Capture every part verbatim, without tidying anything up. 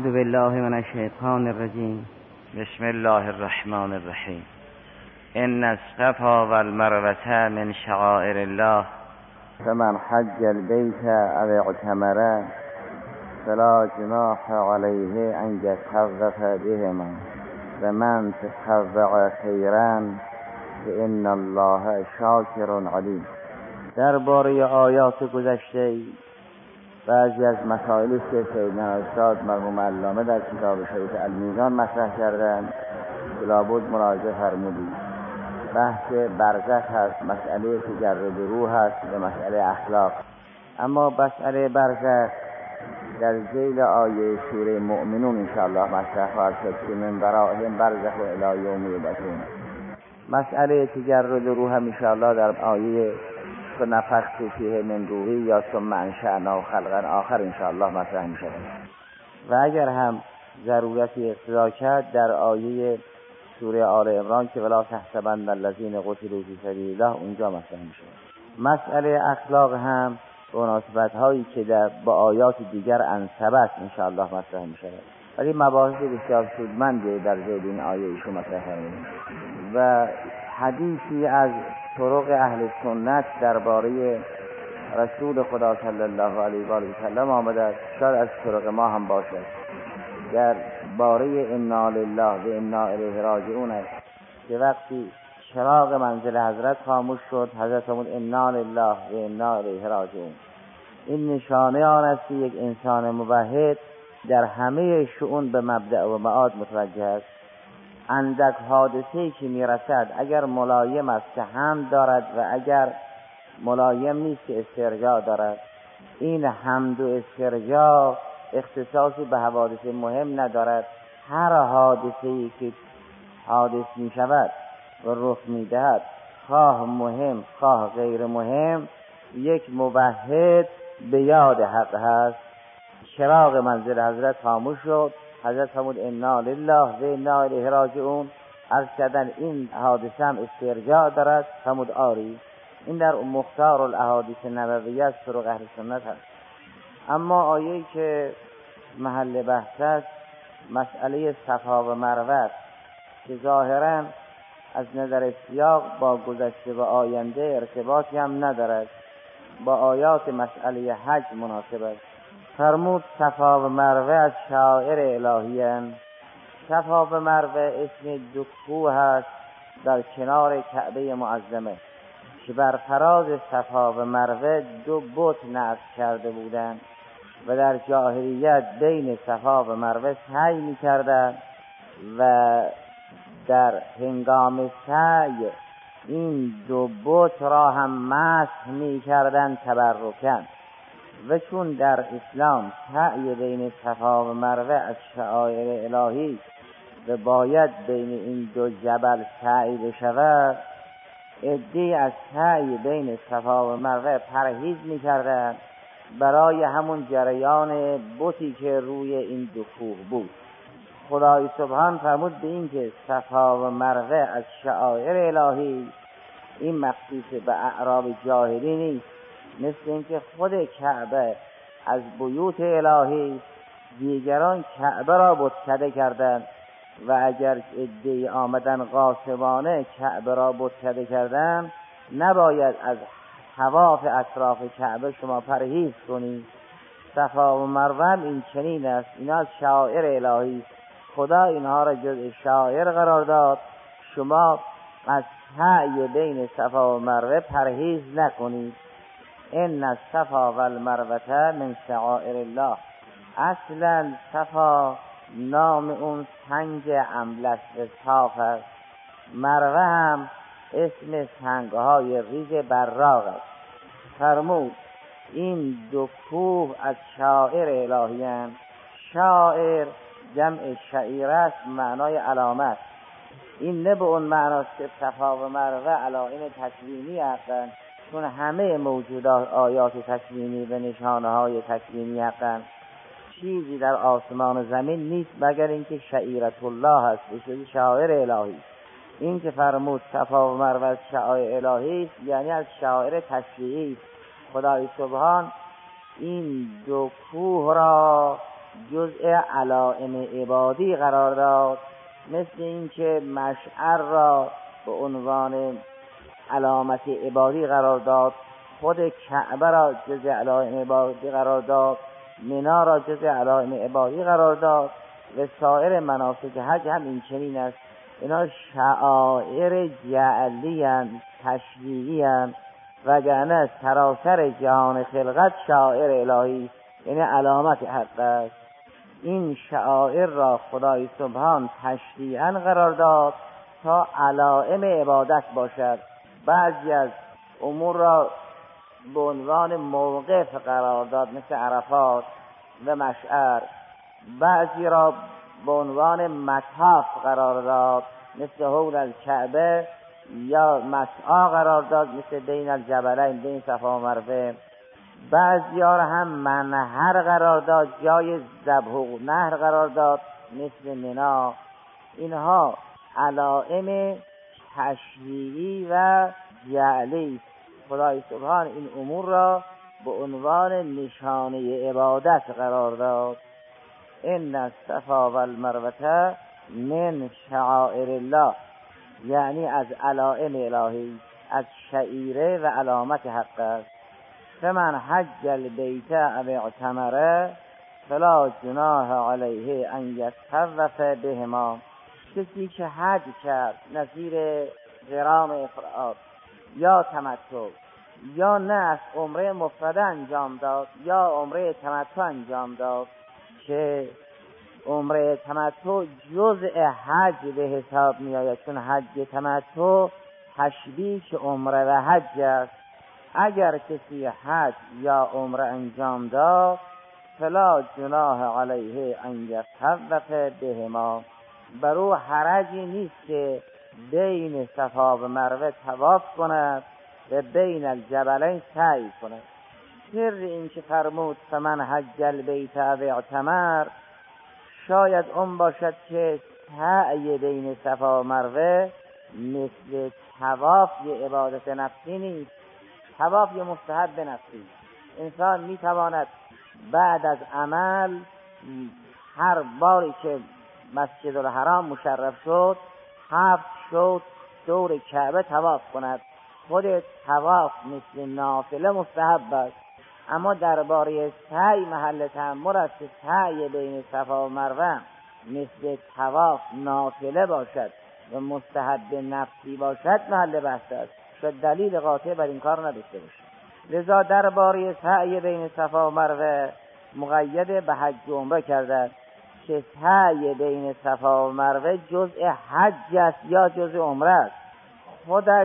اعوذ بالله من الشیطان الرجیم. بسم الله الرحمن الرحیم. ان الصفا والمروة من شعائر الله فمن حج البيت او اعتمر فلا جناح عليه ان يطوف بهما ومن تطوع خيرا فان الله شاکر علیم. درباره آیات گذشته بعضی از مسائلی که سیدنا استاد مرحوم علامه در کتاب شریف المیزان مطرح کردند که لابد مراجعه فرمودید. بحث برزخ هست، مسئله تجرد روح هست و مسئله اخلاق. اما مسئله برزخ در ذیل آیه سوره مؤمنون انشاءالله مطرح خواهد شد که من برائهم برزخ الی یوم یبعثون. مسئله تجرد روح هم انشاءالله در آیه نفخت فیه من روحی یا ثم انشأناه خلقا آخر انشاءالله مطرح می شود. و اگر هم ضرورتی اقتضا کرد در آیه سوره آل عمران که ولا تحسبن الذین قتلوا فی سبیل الله اونجا مطرح می شود. مسئله اخلاق هم مناسبت هایی که در با آیات دیگر انسب است انشاءالله مطرح می شود. ولی مباحث بسیار سودمندی در ذیل این آیه ایشون مطرح کردند و حدیثی از طرق اهل سنت درباره رسول خدا صلی الله علیه و آله و سلم آمده است. شاید از طرق ما هم باشد. در باره انا لله و انا الیه راجعون است که وقتی چراغ منزل حضرت خاموش شد، حضرت فرمود انا لله و انا الیه راجعون. این نشانه آن است که یک انسان موحد در همه شؤون به مبدأ و معاد متوجه است. اندک حادثه‌ای که میرسد اگر ملایم است که حمد دارد و اگر ملایم نیست که استرجاع دارد. این حمد و استرجاع اختصاصی به حوادث مهم ندارد. هر حادثه‌ای که حادث می شود و رخ می دهد، خواه مهم خواه غیر مهم، یک موحد به یاد حق هست. چراغ منزل حضرت خاموش شد، حضرت فرمود انا لله و انا الیه راجعون. عرض کردن این حادثه هم استرجاع دارد، فرمود آری. این در مختار الاحادیث نبویه از طرق اهل سنت هست. اما آیه‌ای که محل بحث است مسئله صفا و مروه که ظاهرا از نظر سیاق با گذشته و آینده ارتباطی هم ندارد، با آیات مسئله حج مناسب است. فرمود صفا و مروه از شعائر الهی‌اند. صفا و مروه اسم دو کوه هست در کنار کعبه معظمه که بر فراز صفا و مروه دو بت نصب کرده بودند و در جاهلیت بین صفا و مروه سعی می‌کردند و در هنگام سعی این دو بت را هم مسح می‌کردند تبرکاً. و چون در اسلام سعی بین صفا و مروه از شعائر الهی و باید بین این دو جبل سعی بشود، عده‌ای از سعی بین صفا و مروه پرهیز می‌کردند برای همون جریان بتی که روی این دو کوه بود. خدای سبحان فرمود به این که صفا و مروه از شعائر الهی، این مخصوص به اعراب جاهلی نیست. مثل اینکه خود کعبه از بیوت الهی، دیگران کعبه را بتکده کردند و اگر عده‌ای آمدن غاصبانه کعبه را بتکده کردند، نباید از طواف اطراف کعبه شما پرهیز کنید. صفا و مروه این چنین است. اینا از شعائر الهی، خدا اینها را جزء شعائر قرار داد. شما از سعی بین صفا و مروه پرهیز نکنید. ان الصفا والمروة من شعائر الله. اصلا صفا نام اون سنگ املس و صاف است. مروه هم اسم سنگهای ریز براق است. فرمود این دو کوه از شعائر الهی اند. شعائر جمع شعیره است، معنای علامت. این نه به اون معناست که صفا و مروه علائم تکوینی هستند، چون همه موجودات آیات تکوینی و نشانه های تکوینی هستند. چیزی در آسمان و زمین نیست مگر اینکه شعیرت الله هست، به شعائر الهی. این که فرمود صفا و مروه از شعائر الهی است، یعنی از شعائر تشریعی. خدای سبحان این دو کوه را جزء علائم عبادی قرار داد، مثل اینکه مشعر را به عنوان علامت عبادی قرار داد، خود کعبه را جزء علائم عبادی قرار داد، منا را جزء علائم عبادی قرار داد و سایر مناسک حج هم این چنین است. اینا شعائر جعلی اند، تشریعی اند، وگرنه سراسر جهان خلقت شعائر الهی است، یعنی علامت حق است. این شعائر را خدای سبحان تشریعاً قرار داد تا علائم عبادت باشد. بعضی از امور را به عنوان موقف قرار داد مثل عرفات و مشعر، بعضی را به عنوان مطاف قرار داد مثل حول الکعبه، یا مسعی قرار داد مثل بین الجبلین، بین صفا و مروه. بعضی ها را هم منحر قرار داد، جای ذبح و نحر قرار داد مثل منا. اینها علائم تشریعی و جعلی. خدای سبحان این امور را به عنوان نشانه عبادت قرار داد. ان الصفا و المروه من شعائر الله، یعنی از علائم الهی، از شعیره و علامت حق است. فمن حج البیت او اعتمر فلا جناح علیه ان یطوف بهما. کسی که حج کرد نظیر قران افراد یا تمتع، یا نه از عمره مفرده انجام داد یا عمره تمتع انجام داد، که عمره تمتع جزء حج به حساب می آید، چون حج تمتع تشبیه عمره و حج است. اگر کسی حج یا عمره انجام داد فلا جناح علیه ان یطوف بهما، بر او حرجی نیست که بین صفا و مروه طواف کند و بین الجبلین سعی کند. سر این که فرمود فمن حج البیت او اعتمر، شاید اون باشد که سعی بین صفا و مروه مثل طواف یه عبادت نفسی نیست. طواف یه مستحب نفسی. انسان میتواند بعد از عمل هر باری که مسجد الحرام مشرف شد هفت شد دور کعبه طواف کند. خود طواف مثل نافله مستحب است، اما درباره سعی محل تأمل است که سعی بین صفا و مروه مثل طواف نافله باشد و مستحب نفسی باشد محل بحث است، شد دلیل قاطع بر این کار نداشته باشد. لذا درباره سعی بین صفا و مروه مقید به حج و عمره کرده که سعی بین صفا و مروه جزء حج است یا جزء عمره است. خودش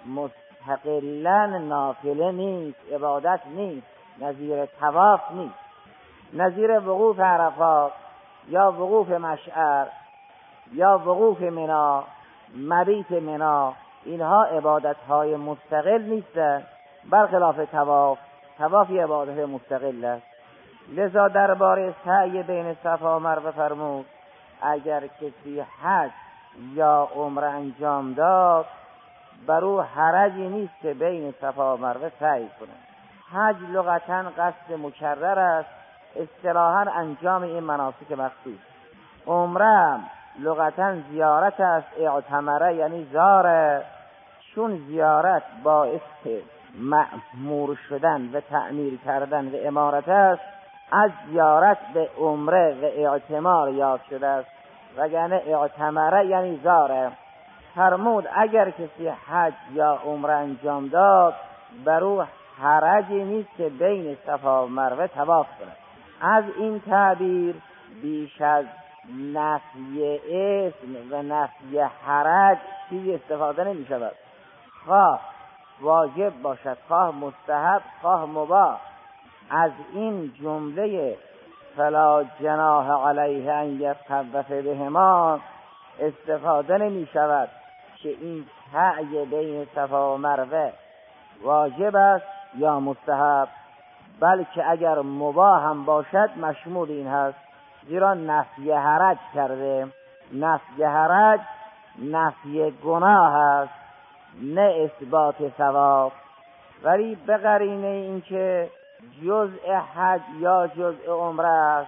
مستقلاً نافله نیست، عبادت نیست، نظیر طواف نیست. نظیر وقوف عرفات یا وقوف مشعر یا وقوف منا، مبیت منا، اینها عبادت های مستقل نیستند، برخلاف طواف. طواف یه عبادت مستقل است. لذا درباره سعی بین صفا و مروه فرمود اگر کسی حج یا عمره انجام داد بر او حرجی نیست که بین صفا و مروه سعی کنه. حج لغتاً قصد مکرر است، اصطلاحاً انجام این مناسک مخصوص. عمره لغتاً زیارت است، اعتمره یعنی زاره، چون زیارت باعث مأمور شدن و تعمیر کردن و امارت است، از زیارت به عمره و اعتمار یاد شده است، وگرنه اعتمره یعنی زاره. فرمود اگر کسی حج یا عمره انجام داد بر او حرجی نیست که بین صفا و مروه طواف کند. از این تعبیر بیش از نفی اسم و نفی حرج چیزی استفاده نمی شود. خواه واجب باشد، خواه مستحب، خواه مباح. از این جمله فلا جناح علیه ان یطوف بهما استفاده نمی شود که این سعی بین صفا و مروه واجب است یا مستحب، بلکه اگر مباح هم باشد مشمول این هست، زیرا نفی حرج کرده. نفی حرج نفی گناه است، نه اثبات ثواب. ولی به قرینه این که جزء حج یا جزء عمره است،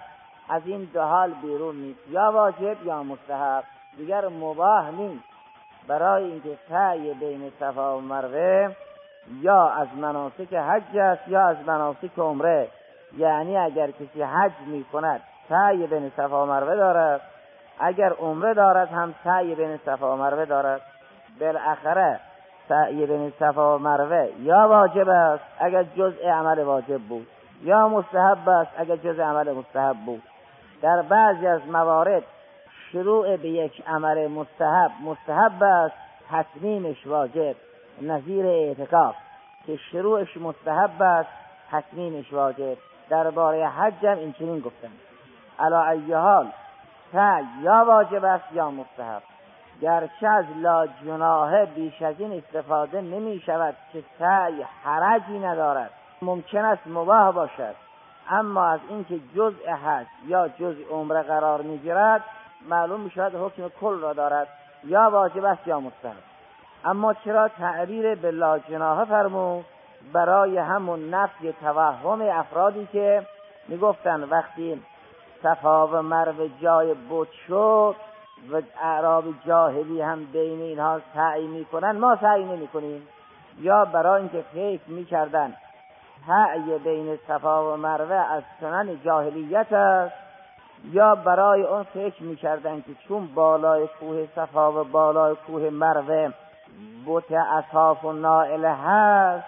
از این دو حال بیرون نیست، یا واجب یا مستحب، دیگر مباح نیست برای اینکه سعی بین صفا و مروه یا از مناسک حج است یا از مناسک عمره. یعنی اگر کسی حج می کند سعی بین صفا و مروه دارد، اگر عمره دارد هم سعی بین صفا و مروه دارد. بالاخره سعی بین صفا و مروه یا واجب است اگر جزء عمل واجب بود، یا مستحب است اگر جزء عمل مستحب بود. در بعضی از موارد شروع به یک عمل مستحب مستحب است، تتمیمش واجب، نظیر اعتکاف که شروعش مستحب است، تتمیمش واجب. درباره حج هم این چنین گفتن. علی ای حال سعی یا واجب است یا مستحب، گرچه از لا جناح بیش از این استفاده نمی شود که سعی حرجی ندارد، ممکن است مباح باشد، اما از اینکه جزء حج یا جزء عمره قرار می گیرد معلوم می شود حکم کل را دارد، یا واجب است یا مستحب. اما چرا تعبیر به لا جناح فرمود؟ برای همون نفی توهم افرادی که می گفتن وقتی صفا و مروه جای بت شد و اعراب جاهلی هم بین اینها سعی می کنن، ما سعی نمی کنیم. یا برای اینکه فکر می کردن سعی بین صفا و مروه از سنن جاهلیت است، یا برای اون فکر می کردن که چون بالای کوه صفا و بالای کوه مروه بت اصاف و نائله هست،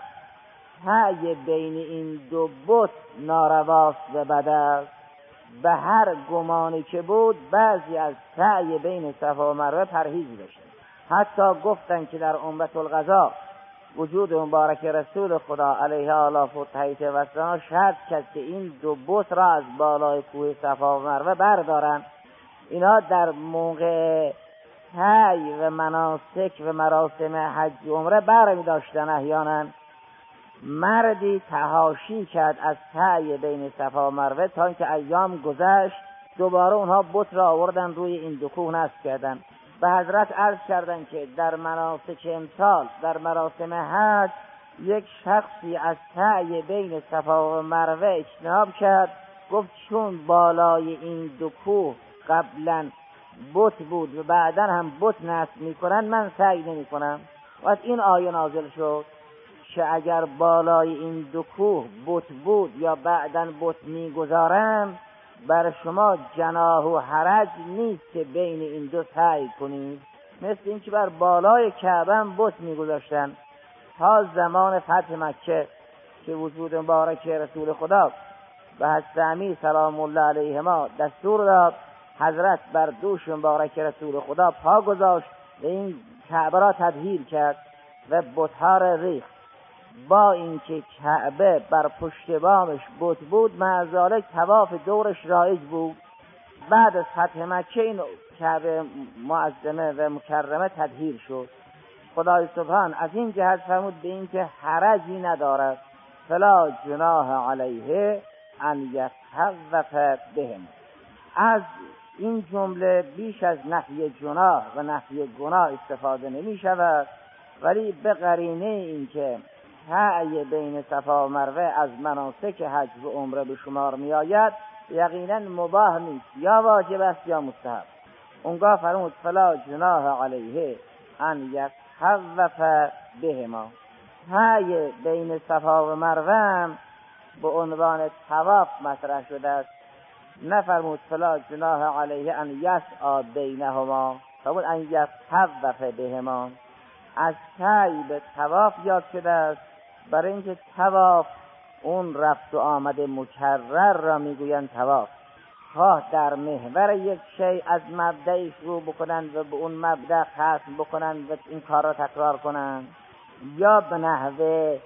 سعی بین این دو بت نارواست و بد است. به هر گمانی که بود بعضی از سعی بین صفا و مروه پرهیز داشتن. حتی گفتن که در عمرة القضا وجود مبارک رسول خدا علیه آلاف و تحیط و سلام شرط کرد که این دو بت را از بالای کوه صفا و مروه بردارن. اینا در موقع سعی و مناسک و مراسم حج و عمره بر می داشتن. احیانا مردی تحاشی کرد از سعی بین صفا و مروه تا اینکه ایام گذشت، دوباره اونها بت را آوردن روی این دو کوه نصب کردن. به حضرت عرض کردن که در مناسک امسال در مراسم حج یک شخصی از سعی بین صفا و مروه اجتناب کرد، گفت چون بالای این دو کوه قبلا بت بود و بعدا هم بت نصب میکنن من سعی نمی کنم. و از این آیه نازل شد که اگر بالای این دو کوه بت بود یا بعدا بت میگذارن، بر شما جناح و حرج نیست که بین این دو سعی کنید. مثل این که بر بالای کعبه هم بت میگذاشتن تا زمان فتح مکه که وجود مبارک رسول خدا به حضرت امیر سلام الله علیهما دستور داد، حضرت بر دوش مبارک رسول خدا پا گذاشت و این کعبه را تطهیر کرد و بت‌ها را ریخت. با اینکه کعبه بر پشت بامش بت بود، مع ذالک طواف دورش رایج بود. بعد از فتح مکه این کعبه معظمه و مکرمه تطهیر شد. خدای سبحان از این جهت فرمود به اینکه حرجی ندارد، فلا جناح علیه ان یطوف بهم. از این جمله بیش از نفی جناح و نفی گناه استفاده نمی شود، ولی به قرینه این که سعی بین صفا و مروه از مناسک حج و عمره به شمار می آید، یقینا مباح نیست، یا واجب است یا مستحب. اونگاه فرمود فلا جناح علیه ان یطوف بهما. سعی بین صفا و مروه به عنوان طواف مطرح شده است، نفرمود فلا جناح علیه ان یسعی بینهما، فرمود ان یطوف بهما. از سعی به طواف یاد شده است، برای اینکه طواف اون رفت و آمد مکرر را میگویند طواف. خواه در محور یک شی از مبدأ شروع بکنند و به اون مبدأ ختم بکنند و این کار را تکرار کنند، یا به نحو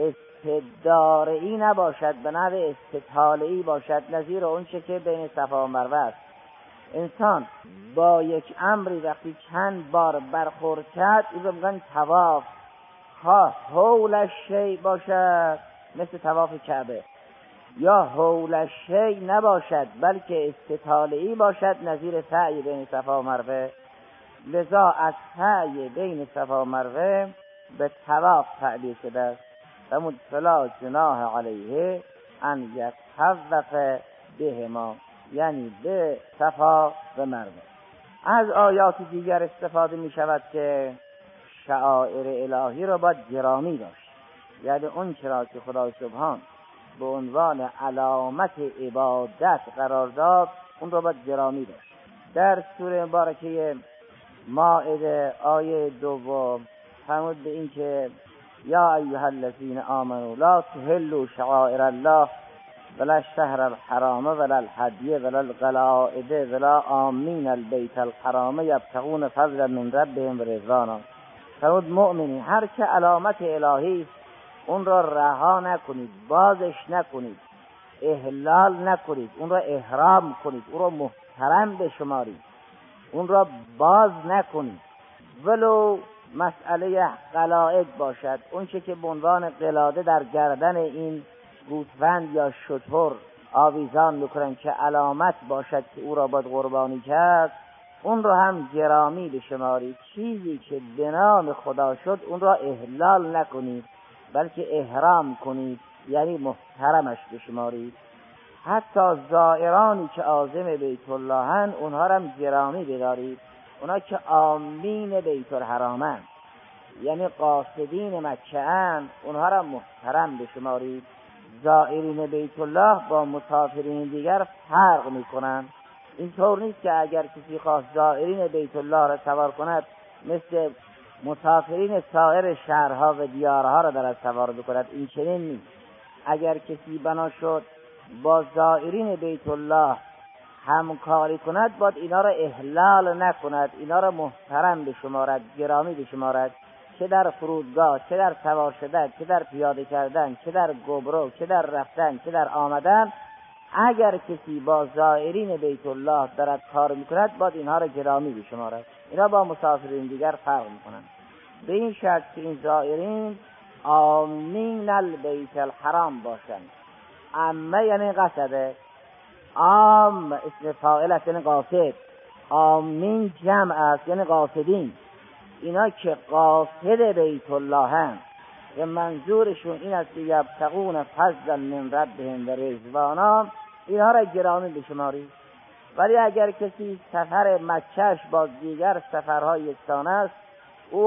استداره‌ای نباشد، به نحو استطاله‌ای باشد، نظیر اون چه که بین صفا و مروه است. انسان با یک امری وقتی چند بار برخورد کرد این رو میگن طواف. خواه حول شی باشد مثل طواف کعبه، یا حول شی نباشد بلکه استطاله‌ای باشد، نظیر سعی بین صفا و مروه. لذا از سعی بین صفا و مروه به طواف تعبیر شده است. فرمود فلا جناح علیه ان یطوف بهما. یعنی به صفا و مروه. از آیات دیگر استفاده می شود که شعائر الهی را باید گرامی داشت، یعنی اون چرا که خدای سبحان به عنوان علامت عبادت قرار داد اون را باید گرامی داشت. در سوره مبارکه مائده آیه دوم فرمود به این که یا ایها الذین آمنوا لا تحلوا شعائر الله ولا الشهر الحرام ولا الهدی ولا القلائد ولا آمین البیت الحرام یبتغون فضلا من ربهم و رضوانا. فرمود مؤمنین هر که علامت الهی اون را رها نکنید، بازش نکنید، احلال نکنید، اون را احرام کنید، اون را محترم بشمارید، اون را باز نکنید، ولو مسئله قلائد باشد، اون چه که به عنوان قلاده در گردن این گوسفند یا شتر آویزان میکنن که علامت باشد که او را باید قربانی کرد، اون را هم گرامی بشمارید. چیزی که به نام خدا شد اون را احلال نکنید بلکه احرام کنید، یعنی محترمش بشمارید. حتی زائرانی که عازم بیت الله هن اونها را هم گرامی بدارید. اونا که آمین بیت الحرامن یعنی قاصدین مکه ان، اونها را محترم بشمارید. زائرین بیت الله با مسافرین دیگر فرق میکنن. اینطور نیست که اگر کسی خواست زائرین بیت الله را سوار کند مثل مسافرین سایر شهرها و دیارها را در سوار بکند، این چنین نیست. اگر کسی بنا شد با زائرین بیت الله همکاری کند باید اینا را احلال نکند، اینا را محترم بشمارد، گرامی بشمارد، چه در فرودگاه، چه در سوار شدن، چه در پیاده کردن، چه در گبرو، چه در رفتن، چه در آمدن. اگر کسی با زائرین بیت الله دارد کار میکند باید اینها را گرامی بشمارد. اینا با مسافرین دیگر فرق میکنند به این شرط که این زائرین آمین البیت الحرام باشند. اما یعنی قصده، عام اسم فاعل است یعنی قاصد، آمین جمع است یعنی قاصدین. اینا که قاصد بیت الله هم و منظورشون این است که یبتغون فضلا من ربهم و رضوانا، اینها را گرامی بشمارید. ولی اگر کسی سفر مکهش با دیگر سفرهای یکسان است، او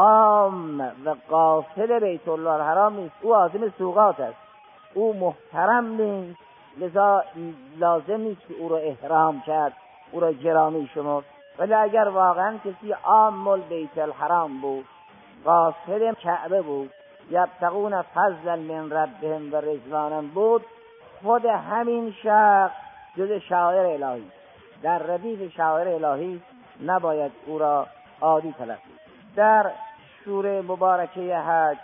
عام و قاصد بیت الله الحرام نیست، او عازم سوقات است، او محترم نیست، لذا لازم نیست که او را احرام کرد، او را گرامی شمرد. ولی اگر واقعا کسی عام البیت الحرام بود، قاصد کعبه بود، یبتغون فضلا من ربهم و رضوانا بود، خود همین شخص جز شاعر الهی، در ردیف شاعر الهی نباید او را عادی تلقی. در سوره مبارکه حج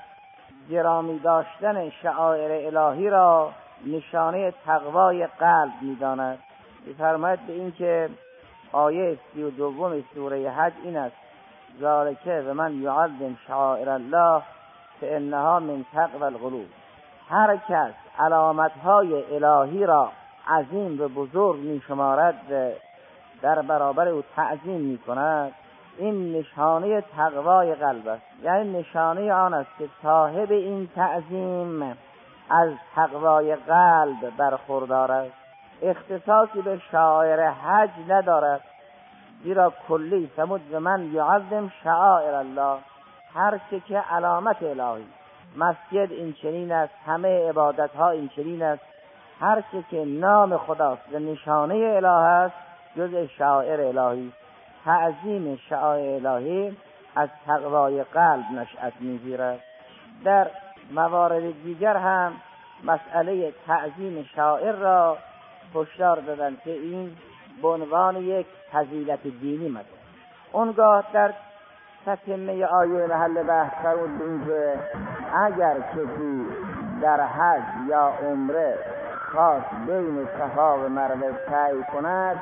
گرامی داشتن شعائر الهی را نشانه تقوای قلب می‌داند. می‌فرماید به این که آیه سی و دوم سوره حج این است: ذالک و من یعظم شعائر الله فانها من تقوی القلوب. هر کس علامت‌های الهی را عظیم و بزرگ می‌شمارد و در برابر او تعظیم می‌کند، این نشانه تقوای قلب است. یعنی نشانه آن است که صاحب این تعظیم از تقوای قلب برخوردار است. اختصاصی به شعائر حج ندارد، زیرا کلی فرمود و من یعظم شعائر الله. هر چه که علامت الهی، مسجد این چنین است، همه عبادت ها این چنین است، هر چه که نام خداست و نشانه اله است جز شعائر الهی. تعظیم شعائر الهی از تقوای قلب نشأت می‌گیرد. در موارد دیگر هم مسئله تعظیم شعائر را هشدار دادند که این به عنوان یک فضیلت دینی مده. اونگاه در تتمه آیه محل بحث فرمود این که اگر کسی در حج یا عمره خاص بین صفا و مروه سعی کند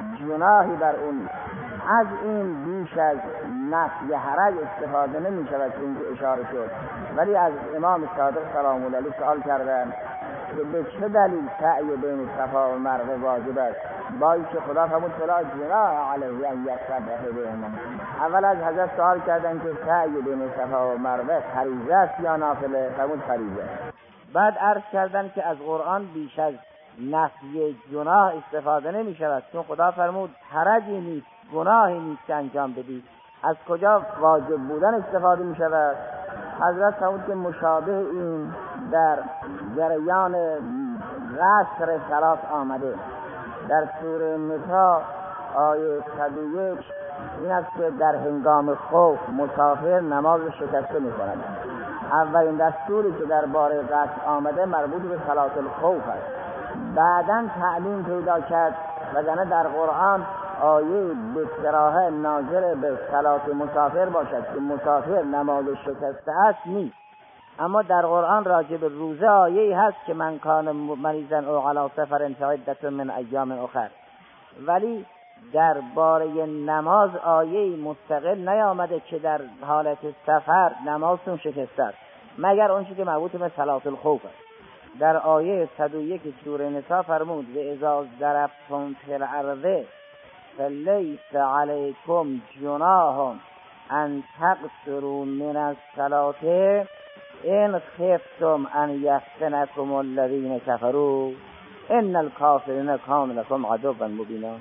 جناحی بر اون. از این بیش از نفی حرج استفاده نمی شود که اینکه اشاره شد. ولی از امام صادق سلام الله علیه سوال کردن که به چه دلیل سعی بین صفا و مروه واجب است، با اینکه خدا فرمود فلا جناح علیه ان یسبح بهما. اول از حضرت سوال کردن که سعی بین صفا و مروه فریضه است یا نافله؟ فرمود فریضه. بعد عرض کردن که از قرآن بیش از نفی گناه استفاده نمی شود، چون خدا فرمود حرجی نیست، گناهی نیست که انجام بدید. از کجا واجب بودن استفاده می شود؟ حضرت فرمود که مشابه این در جریان قصر صلات آمده. در سوره نساء آیه صد و یک این است که در هنگام خوف مسافر نماز شکسته می کند. اولین دستوری که در باره قصر آمده مربوط به صلات الخوف است. بعداً تعلیم پیدا کرد وگرنه در قرآن آیه به صراحه ناظر به صلات مسافر باشد که مسافر نماز شکسته است نیست. اما در قرآن راجع به روزه آیه‌ای هست که من کان مریضا او علی سفر فعدة من ایام اخر، ولی در باره نماز آیه‌ای مستقل نیامده که در حالت سفر نمازتون شکسته است، مگر اون چیزی که مربوط به صلات الخوف است. در آیه صد و یک سوره نساء فرمود و اذا ضربتم فی الارض فلیس علیکم جناح ان تقصروا من الصلاة ان خفتم ان یفتنکم الذین کفروا ان الکافرین کانوا لکم عدوا مبینا.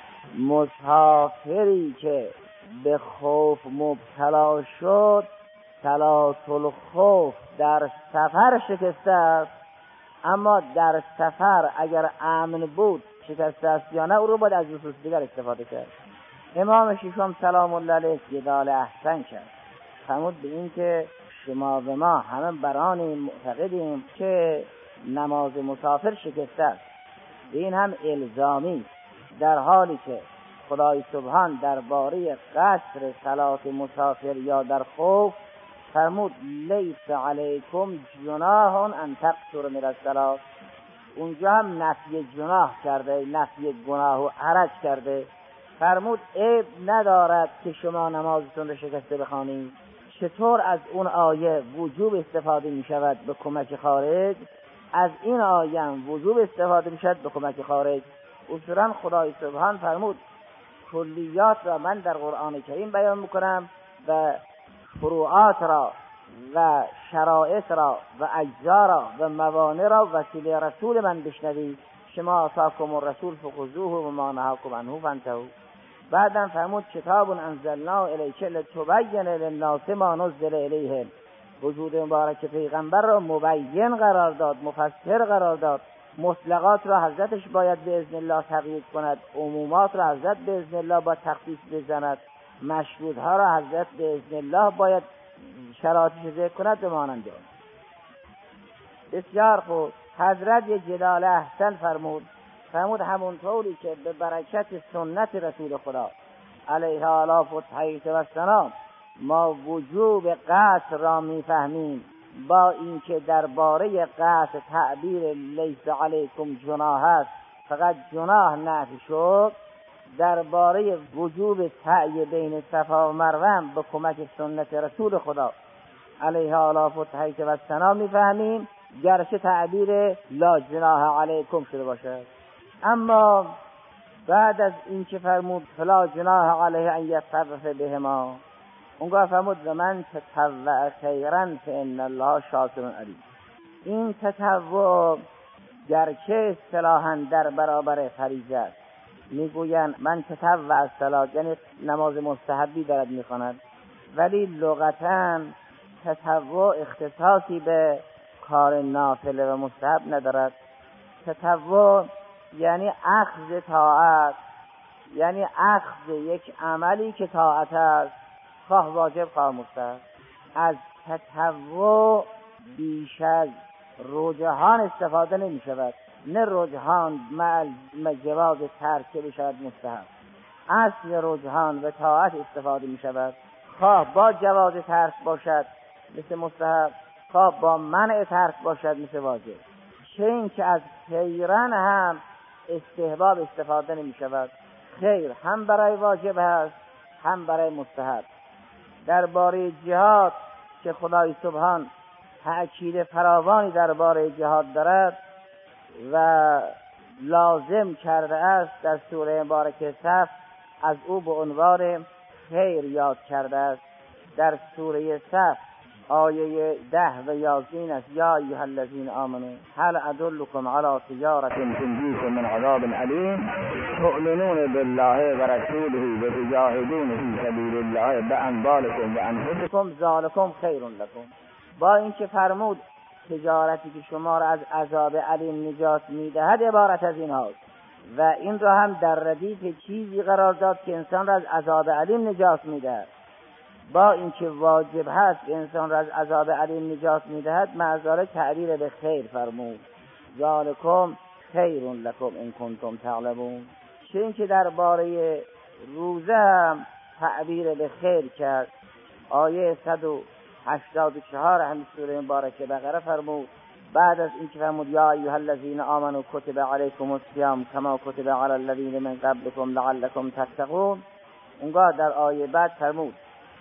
مسافری که به خوف مبتلا شد، صلات الخوف در سفر شکسته است، اما در سفر اگر امن بود شکسته است یا نه، او رو باید از نصوص دیگر استفاده کرد. امام ششم سلام الله علیه جدال احسن کرد، فرمود به این که شما و ما همه برانی معتقدیم که نماز مسافر شکسته است، به این هم الزامی، در حالی که خدای سبحان درباره قصر صلات مسافر یا در خوف فرمود لیس علیکم جناح ان تقصروا من الصلاة. اونجا هم نفی جناح کرده، نفی گناه و حرج کرده، فرمود عیب ندارد که شما نمازتون رو شکسته بخوانید. چطور از اون آیه وجوب استفاده می شود به کمک خارج، از این آیه هم وجوب استفاده می شود به کمک خارج. اصولا خدای سبحان فرمود کلیات را من در قرآن کریم بیان میکنم و فروعات را و شرائط را و اجزا را و موانع را وسیله رسول من بشنوید. شما آتاکم الرسول فخذوه و ما نهاکم عنه فانتهوا. بعدم فرمود کتاب انزلناه الیک لتبین للناس ما نزل الیهم. وجود مبارک پیغمبر را مبین قرار داد، مفسر قرار داد. مطلقات را حضرتش باید به اذن الله تقیید کند، عمومات را حضرت به اذن الله با تخصیص بزند، مشروطها را حضرت به اذن الله باید شرایطش ذکر کند به مانند آن. بسیار خوب. حضرت یک جدال احسن فرمود، فرمود همونطوری که به برکت سنت رسول خدا علیه آلاف و تحییط و سلام ما وجوب قصر را میفهمیم، با اینکه درباره قصر تعبیر لیس علیکم جناح است، فقط جناح نفی شد، درباره وجوب سعی بین صفا و مروه به کمک سنت رسول خدا علیه آلاف و تحییط و سلام میفهمیم، گرچه تعبیر لا جناح علیکم شده باشد. اما بعد از این که فرمود فلا جناح علیه ان یطوف بهما، اونگاه فرمود و من تطوع خیرا فان الله شاکر علیم. این تطوع گرچه اصطلاحاً در برابر فریضه است، میگویند من تطوع الصلاة یعنی نماز مستحبی دارد میخواند، ولی لغتاً تطوع اختصاصی به کار نافله و مستحب ندارد. تطوع یعنی اخذ طاعت، یعنی اخذ یک عملی که طاعت است، خواه واجب خواه مستحب. از تطوع بیش از رجحان استفاده نمی شود، نه رجحان مع جواز ترک بشود مستحب. اصل رجحان و طاعت استفاده می شود، خواه با جواز ترک باشد مثل مستحب، خواه با منع ترک باشد مثل واجب. چه این که از خیرن هم استحباب استفاده نمی شود، خیر هم برای واجب هست هم برای مستحب. درباره جهاد که خدای سبحان تأکید فراوانی درباره جهاد دارد و لازم کرده است، در سوره مبارکه صف از او به عنوان خیر یاد کرده است. در سوره صف آیه ده و یازده است: یا ایها الذین آمنوا هل ادلکم علی تجارة تنجیکم من عذاب علیم تؤمنون بالله و رسوله و تجاهدون فی سبیل الله باموالکم و انفسکم ذلکم خیر لکم. با اینکه فرمود تجارتی که شما را از عذاب علیم نجات میدهد عبارت از این هاست و این را هم در ردیف چیزی قرار داد که انسان را از عذاب علیم نجات میدهد. با اینکه واجب هست که انسان را از عذاب علیم نجات میدهد، معذاره تعبیر به خیر فرمود: ذالکم خیر لکم ان کنتم تعلمون. چه اینکه درباره روزه هم تعبیر به خیر کرد. آیه صد و هشتاد و چهار همین سوره مبارکه بقره فرمود بعد از اینکه فرمود یا ایها الذین آمنوا کتب علیکم الصیام کما کتب علی الذین من قبلکم لعلکم تتقون، اونگاه در آیه بعد فرمود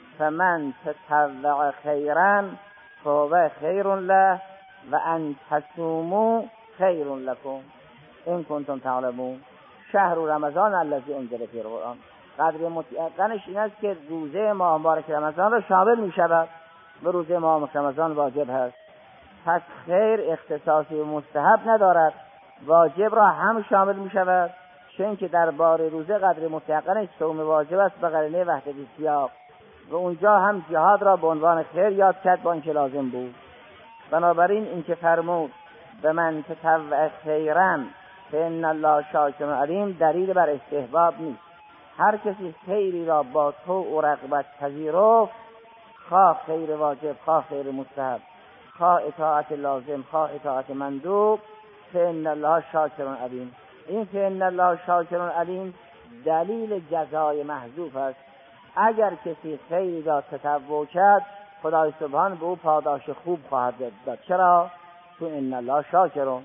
فمن تطوع خیرا فهو خیر له و ان تصوموا خیر لکم ان کنتم تعلمون. شهر رمضان الذی انزل فیه القرآن. قدر متعقنش این است که روزه ماه مبارک رمضان را شامل می شود و روزه ماه رمضان واجب هست. پس خیر اختصاصی و مستحب ندارد، واجب را هم شامل می شود، چون که در بار روزه قدر متعقنش صوم واجب است به قرینه وحدت سیاق و اونجا هم جهاد را به عنوان خیر یاد کرد با اینکه لازم بود. بنابراین اینکه فرمود به من تطوع خیرا فان الله شاکر علیم دلیل بر استحباب نیست. هر کسی خیری را با طوع و رغبت پذیرفت، خواه خیر واجب خواه خیر مستحب، خواه اطاعت لازم خواه اطاعت مندوب، فان الله شاکر علیم. این فان الله شاکر علیم دلیل جزای محذوف است. اگر کسی خیری را تطوع کرد، خدای سبحان به او پاداش خوب خواهد داد. چرا؟ تو ان الله شاکرون.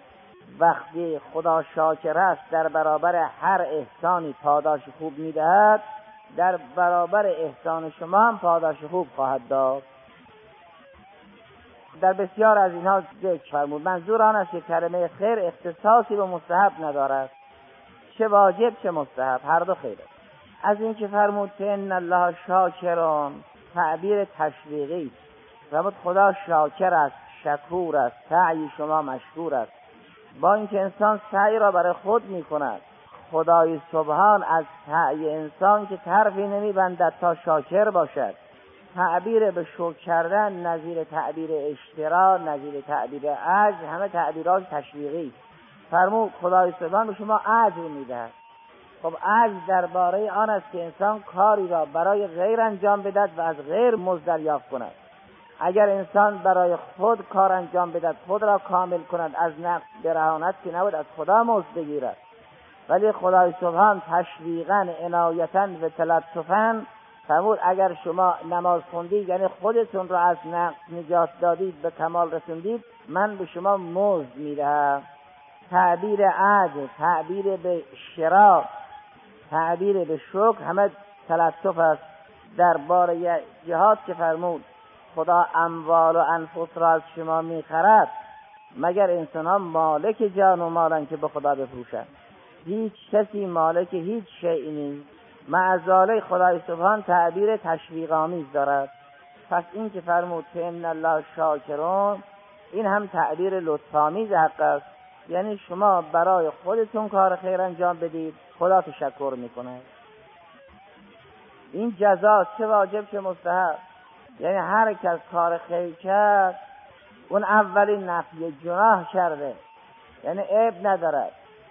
وقتی خدا شاکر است در برابر هر احسانی پاداش خوب میدهد، در برابر احسان شما هم پاداش خوب خواهد داد. در بسیار از اینها ذکر فرمود. منظور آن است که کلمه خیر اختصاصی به مستحب ندارد، چه واجب چه مستحب هر دو خیره. از این که فرمود که ان الله شاکرون تعبیر تشویقی فرمود خدا شاکر است، شکور است، سعی شما مشکور است. با اینکه انسان سعی را برای خود می کند، خدای سبحان از سعی انسان که طرفی نمی بندد تا شاکر باشد. تعبیر به شکر کردن نظیر تعبیر اشترا، نظیر تعبیر اجر، همه تعبیرات تشویقی. فرمود خدای سبحان به شما اجر میدهد. خب اجر درباره آن است که انسان کاری را برای غیر انجام بدهد و از غیر مزد دریافت کند. اگر انسان برای خود کار انجام بدهد، خود را کامل کند، از نقص برهاند که نبود از خدا مزد بگیرد. ولی خدای سبحان تشویقاً عنایتاً و تلطفاً فرمود اگر شما نماز خوندید یعنی خودتون را از نقص نجات دادید، به کمال رسوندید، من به شما مزد میدهم. تعبیر اجر، تعبیر به شرا، تعبیر به شکر همه تلطف است. درباره جهاد که فرمود خدا اموال و انفس را از شما میخرد، مگر انسان ها مالک جان و مالن که به خدا بفروشند؟ هیچ کسی مالک هیچ شیئی نیست. معذاله خدای سبحان تعبیر تشویق‌آمیز دارد. پس این که فرمود که ان الله شاکرون، این هم تعبیر لطف‌آمیز حق است. یعنی شما برای خودتون کار خیر انجام بدید، خدا تشکر میکنه. این جزا چه واجب چه مستحب. یعنی هر کس کار خیر کرد، اون اولین نفی جناح کرده، یعنی عیب ندارد.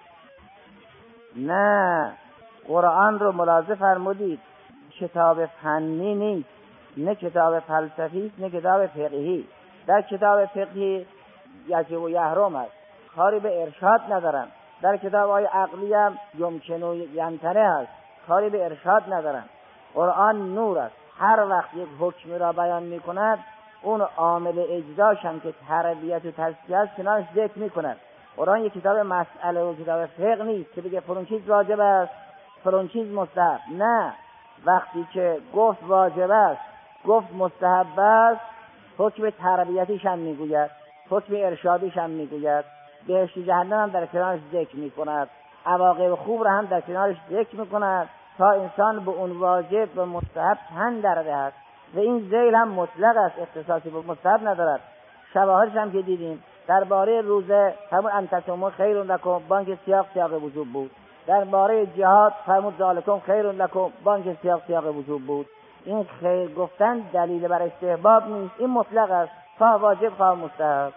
نه، قرآن رو ملاحظه فرمودید کتاب فنی نیست، نه کتاب فلسفی است، نه کتاب فقهی. در کتاب فقهی یجب و یحرم است، کاری به ارشاد ندارن. در کتاب های عقلی هم یمکن و یمتنع است، کاری به ارشاد ندارن. قرآن نور است، هر وقت یک حکمی را بیان می کند، اون عامل اجزاش هم که تربیت و تزکیه است کنارش ذکر می کند. قرآن یک کتاب مسئله و کتاب فقه نیست که بگه فلان چیز واجب است فلان چیز مستحب. نه، وقتی که گفت واجب است گفت مستحب است، حکم تربیتیش هم میگوید، حکم ارشادیش هم میگوید، بهشت جهنم هم در کنارش ذکر میکند، عواقب خوب را هم در کنارش ذکر میکند، تا انسان به اون واجب و مستحب تن در دهد. و این ذیل هم مطلق است، اختصاصی به مستحب ندارد. شواهدش هم که دیدیم درباره روزه فرمود ان تصوموا خیر لکم، بانک سیاق سیاق وجوب بود. درباره جهاد فرمود ذالکم خیر لکم، بانک سیاق سیاق وجوب بود. این خیر گفتن دلیل بر استحباب نیست، این مطلق است، خواه واجب خواه مستحب.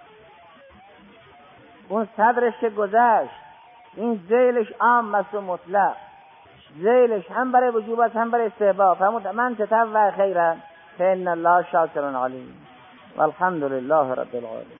اون صدرش که گذشت، این ذیلش عام است و مطلق، ذیلش هم برای وجوب است هم برای استحباب. فرمود من تطوع خیرا فإن الله شاکر علیم والحمد لله رب العالمین.